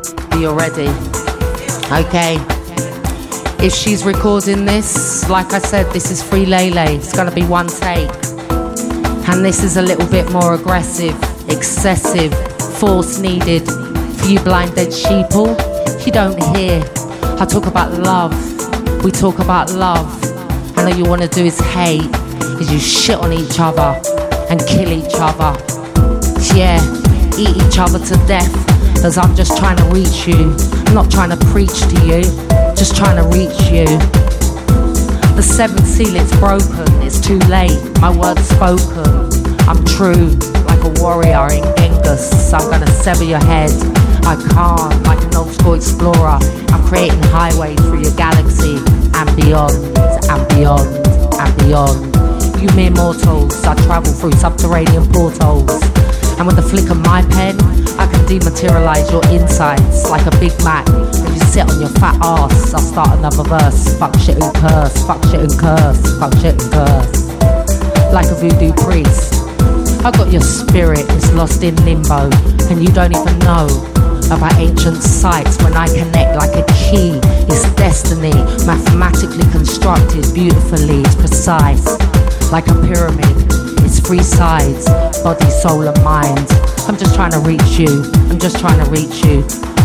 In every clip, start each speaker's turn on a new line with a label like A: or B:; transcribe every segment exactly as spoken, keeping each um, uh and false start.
A: Are you ready? Okay. If she's recording this, like I said, this is Free Lele. It's gonna be one take. And this is a little bit more aggressive, excessive, force needed for you blind-dead sheeple. You don't hear. I talk about love. We talk about love. And all you wanna do is hate. Is you shit on each other and kill each other. Yeah, eat each other to death. As I'm just trying to reach you. I'm not trying to preach to you, just trying to reach you. The seventh seal, it's broken, it's too late, my word's spoken. I'm true, like a warrior in Genghis. I'm gonna sever your head. I can't, like an old school explorer. I'm creating highways through your galaxy and beyond, and beyond, and beyond. You mere mortals, I travel through subterranean portals. And with the flick of my pen, I can dematerialize your insides like a Big Mac. If you sit on your fat ass, I'll start another verse. Fuck shit and curse, fuck shit and curse, fuck shit and curse. Like a voodoo priest. I got your spirit, it's lost in limbo. And you don't even know about ancient sites. When I connect like a key, it's destiny. Mathematically constructed, beautifully, it's precise. Like a pyramid, it's three sides, body, soul and mind. I'm just trying to reach you, I'm just trying to reach you.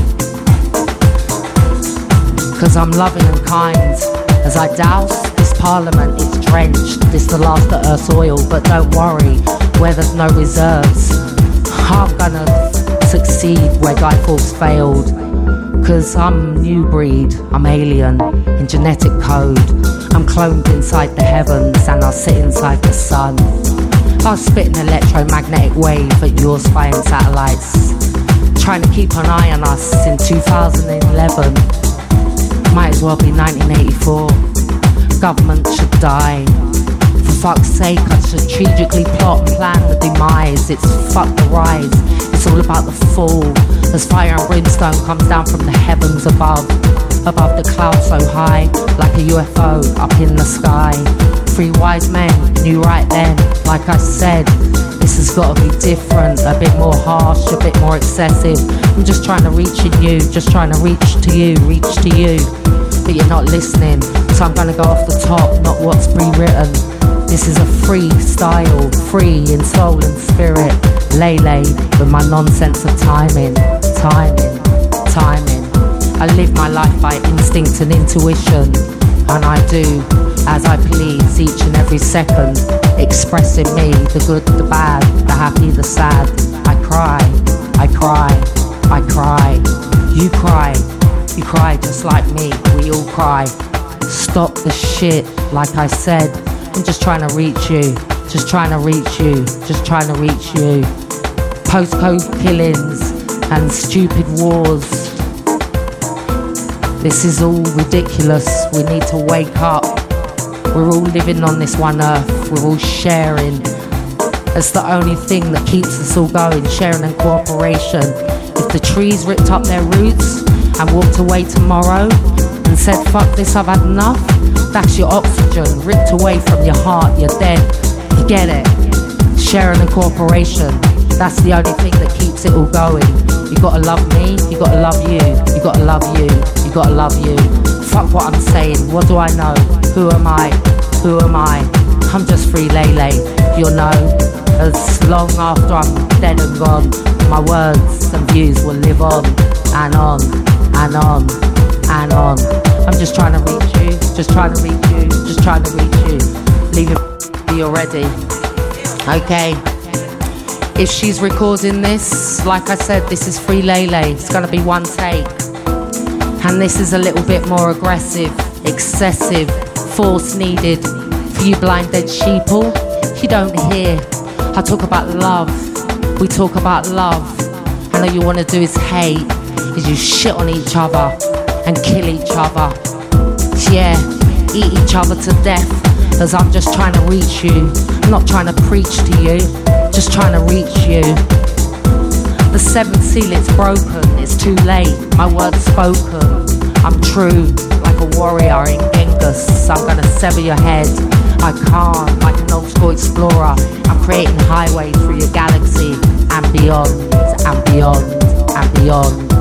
A: Cause I'm loving and kind. As I douse this parliament, it's drenched. This the last of Earth's oil, but don't worry, where there's no reserves, I'm gonna succeed where Guy Fawkes failed. Cause I'm new breed, I'm alien in genetic code. I'm cloned inside the heavens and I'll sit inside the sun. I'll spit an electromagnetic wave at your spying satellites, trying to keep an eye on us in two thousand eleven. Might as well be nineteen eighty-four. Government should die. For fuck's sake, I strategically plot and plan the demise. It's fuck the rise, it's all about the fall. As fire and brimstone comes down from the heavens above, above the clouds so high, like a U F O up in the sky. Three wise men knew right then, like I said, this has got to be different, a bit more harsh, a bit more excessive. I'm just trying to reach in you, just trying to reach to you, reach to you, but you're not listening, so I'm gonna go off the top, not what's pre-written. This is a freestyle, free in soul and spirit, Lele, with my nonsense of timing, timing, timing. I live my life by instinct and intuition, and I do as I please each and every second, expressing me, the good, the bad, the happy, the sad. I cry, I cry, I cry. You cry, you cry just like me, we all cry. Stop the shit, like I said, I'm just trying to reach you, just trying to reach you, just trying to reach you. Postcode killings and stupid wars. This is all ridiculous, we need to wake up. We're all living on this one earth, we're all sharing. It's the only thing that keeps us all going, sharing and cooperation. If the trees ripped up their roots and walked away tomorrow and said, fuck this, I've had enough, that's your oxygen, ripped away from your heart, you're dead. You get it? Sharing and cooperation, that's the only thing that keeps it all going. You gotta love me, you gotta love you, you gotta love you, you gotta love you. Fuck what I'm saying, what do I know? Who am I? Who am I? I'm just Free Lele, you'll know. As long after I'm dead and gone, my words and views will live on, and on, and on, and on. I'm just trying to reach you, just trying to reach you, just trying to reach you. Leave it be already. Okay. If she's recording this, like I said, this is Free Lele. It's gonna be one take. And this is a little bit more aggressive, excessive, force needed for you blind-dead sheeple. You don't hear. I talk about love. We talk about love. And all you wanna do is hate. Is you shit on each other and kill each other. Yeah, eat each other to death. As I'm just trying to reach you. I'm not trying to preach to you, just trying to reach you. The seventh seal, it's broken, it's too late, my word's spoken. I'm true, like a warrior in Genghis. I'm gonna sever your head. I can't, like an old school explorer. I'm creating highways through your galaxy and beyond, and beyond, and beyond.